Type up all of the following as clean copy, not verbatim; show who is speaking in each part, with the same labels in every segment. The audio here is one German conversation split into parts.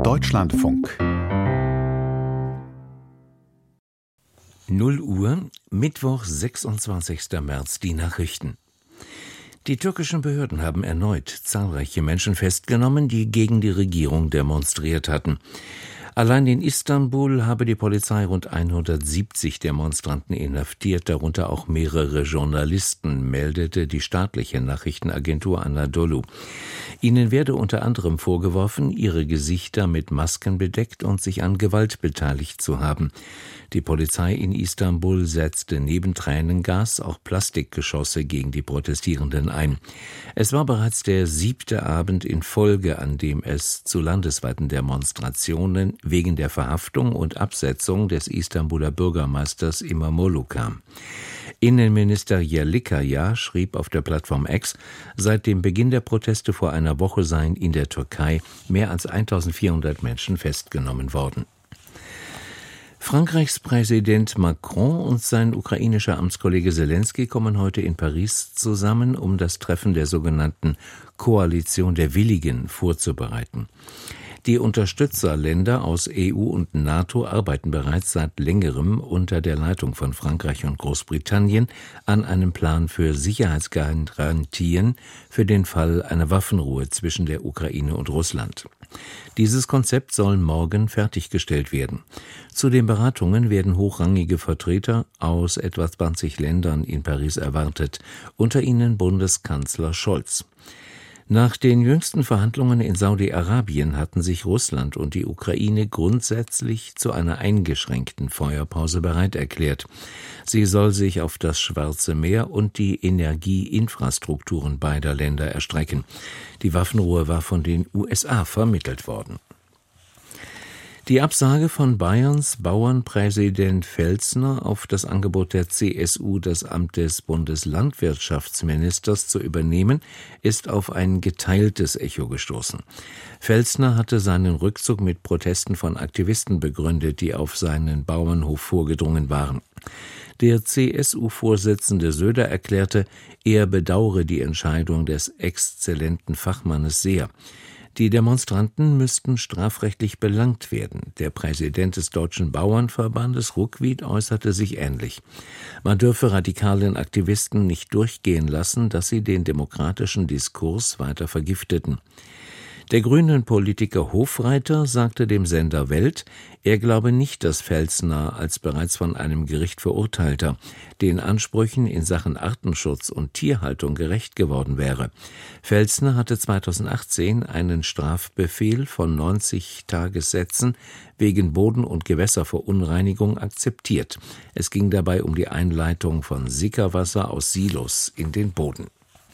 Speaker 1: Deutschlandfunk
Speaker 2: 0 Uhr, Mittwoch, 26. März, die Nachrichten. Die türkischen Behörden haben erneut zahlreiche Menschen festgenommen, die gegen die Regierung demonstriert hatten. Allein in Istanbul habe die Polizei rund 170 Demonstranten inhaftiert, darunter auch mehrere Journalisten, meldete die staatliche Nachrichtenagentur Anadolu. Ihnen werde unter anderem vorgeworfen, ihre Gesichter mit Masken bedeckt und sich an Gewalt beteiligt zu haben. Die Polizei in Istanbul setzte neben Tränengas auch Plastikgeschosse gegen die Protestierenden ein. Es war bereits der 7. Abend in Folge, an dem es zu landesweiten Demonstrationen wegen der Verhaftung und Absetzung des Istanbuler Bürgermeisters İmamoğlu kam. Innenminister Yerlikaya schrieb auf der Plattform X, seit dem Beginn der Proteste vor einer Woche seien in der Türkei mehr als 1400 Menschen festgenommen worden. Frankreichs Präsident Macron und sein ukrainischer Amtskollege Selenskyj kommen heute in Paris zusammen, um das Treffen der sogenannten Koalition der Willigen vorzubereiten. Die Unterstützerländer aus EU und NATO arbeiten bereits seit längerem unter der Leitung von Frankreich und Großbritannien an einem Plan für Sicherheitsgarantien für den Fall einer Waffenruhe zwischen der Ukraine und Russland. Dieses Konzept soll morgen fertiggestellt werden. Zu den Beratungen werden hochrangige Vertreter aus etwa 20 Ländern in Paris erwartet, unter ihnen Bundeskanzler Scholz. Nach den jüngsten Verhandlungen in Saudi-Arabien hatten sich Russland und die Ukraine grundsätzlich zu einer eingeschränkten Feuerpause bereit erklärt. Sie soll sich auf das Schwarze Meer und die Energieinfrastrukturen beider Länder erstrecken. Die Waffenruhe war von den USA vermittelt worden. Die Absage von Bayerns Bauernpräsident Velzner auf das Angebot der CSU, das Amt des Bundeslandwirtschaftsministers zu übernehmen, ist auf ein geteiltes Echo gestoßen. Velzner hatte seinen Rückzug mit Protesten von Aktivisten begründet, die auf seinen Bauernhof vorgedrungen waren. Der CSU-Vorsitzende Söder erklärte, er bedauere die Entscheidung des exzellenten Fachmannes sehr. Die Demonstranten müssten strafrechtlich belangt werden. Der Präsident des Deutschen Bauernverbandes, Ruckwied, äußerte sich ähnlich. Man dürfe radikalen Aktivisten nicht durchgehen lassen, dass sie den demokratischen Diskurs weiter vergifteten. Der grünen Politiker Hofreiter sagte dem Sender Welt, er glaube nicht, dass Velzner als bereits von einem Gericht Verurteilter den Ansprüchen in Sachen Artenschutz und Tierhaltung gerecht geworden wäre. Velzner hatte 2018 einen Strafbefehl von 90 Tagessätzen wegen Boden- und Gewässerverunreinigung akzeptiert. Es ging dabei um die Einleitung von Sickerwasser aus Silos in den Boden.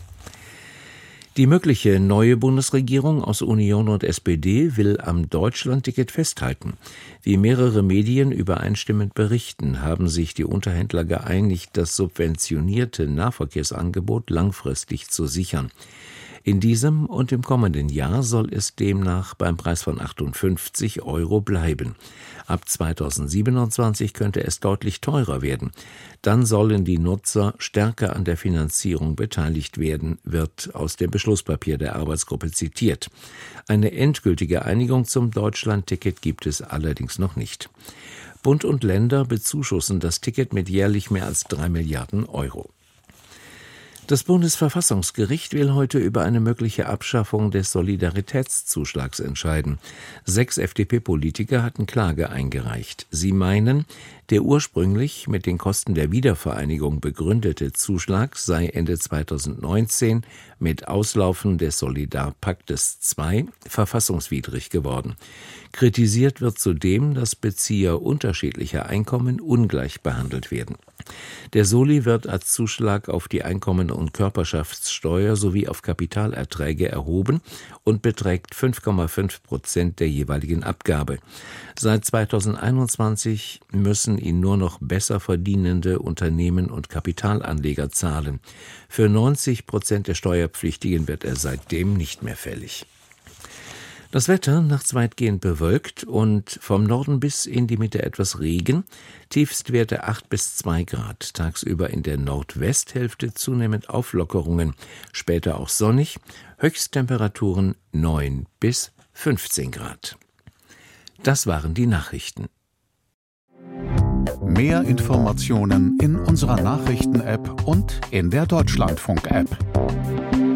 Speaker 2: Die mögliche neue Bundesregierung aus Union und SPD will am Deutschlandticket festhalten. Wie mehrere Medien übereinstimmend berichten, haben sich die Unterhändler geeinigt, das subventionierte Nahverkehrsangebot langfristig zu sichern. In diesem und im kommenden Jahr soll es demnach beim Preis von 58 € bleiben. Ab 2027 könnte es deutlich teurer werden. Dann sollen die Nutzer stärker an der Finanzierung beteiligt werden, wird aus dem Beschlusspapier der Arbeitsgruppe zitiert. Eine endgültige Einigung zum Deutschlandticket gibt es allerdings noch nicht. Bund und Länder bezuschussen das Ticket mit jährlich mehr als 3 Milliarden €. Das Bundesverfassungsgericht will heute über eine mögliche Abschaffung des Solidaritätszuschlags entscheiden. 6 FDP-Politiker hatten Klage eingereicht. Sie meinen, der ursprünglich mit den Kosten der Wiedervereinigung begründete Zuschlag sei Ende 2019 mit Auslaufen des Solidarpaktes II verfassungswidrig geworden. Kritisiert wird zudem, dass Bezieher unterschiedlicher Einkommen ungleich behandelt werden. Der Soli wird als Zuschlag auf die Einkommen- und Körperschaftssteuer sowie auf Kapitalerträge erhoben und beträgt 5,5% der jeweiligen Abgabe. Seit 2021 müssen ihn nur noch besser verdienende Unternehmen und Kapitalanleger zahlen. Für 90% der Steuerpflichtigen wird er seitdem nicht mehr fällig. Das Wetter nachts weitgehend bewölkt und vom Norden bis in die Mitte etwas Regen, Tiefstwerte 8 bis 2 Grad, tagsüber in der Nordwesthälfte zunehmend Auflockerungen, später auch sonnig, Höchsttemperaturen 9 bis 15 Grad. Das waren die Nachrichten.
Speaker 1: Mehr Informationen in unserer Nachrichten-App und in der Deutschlandfunk-App.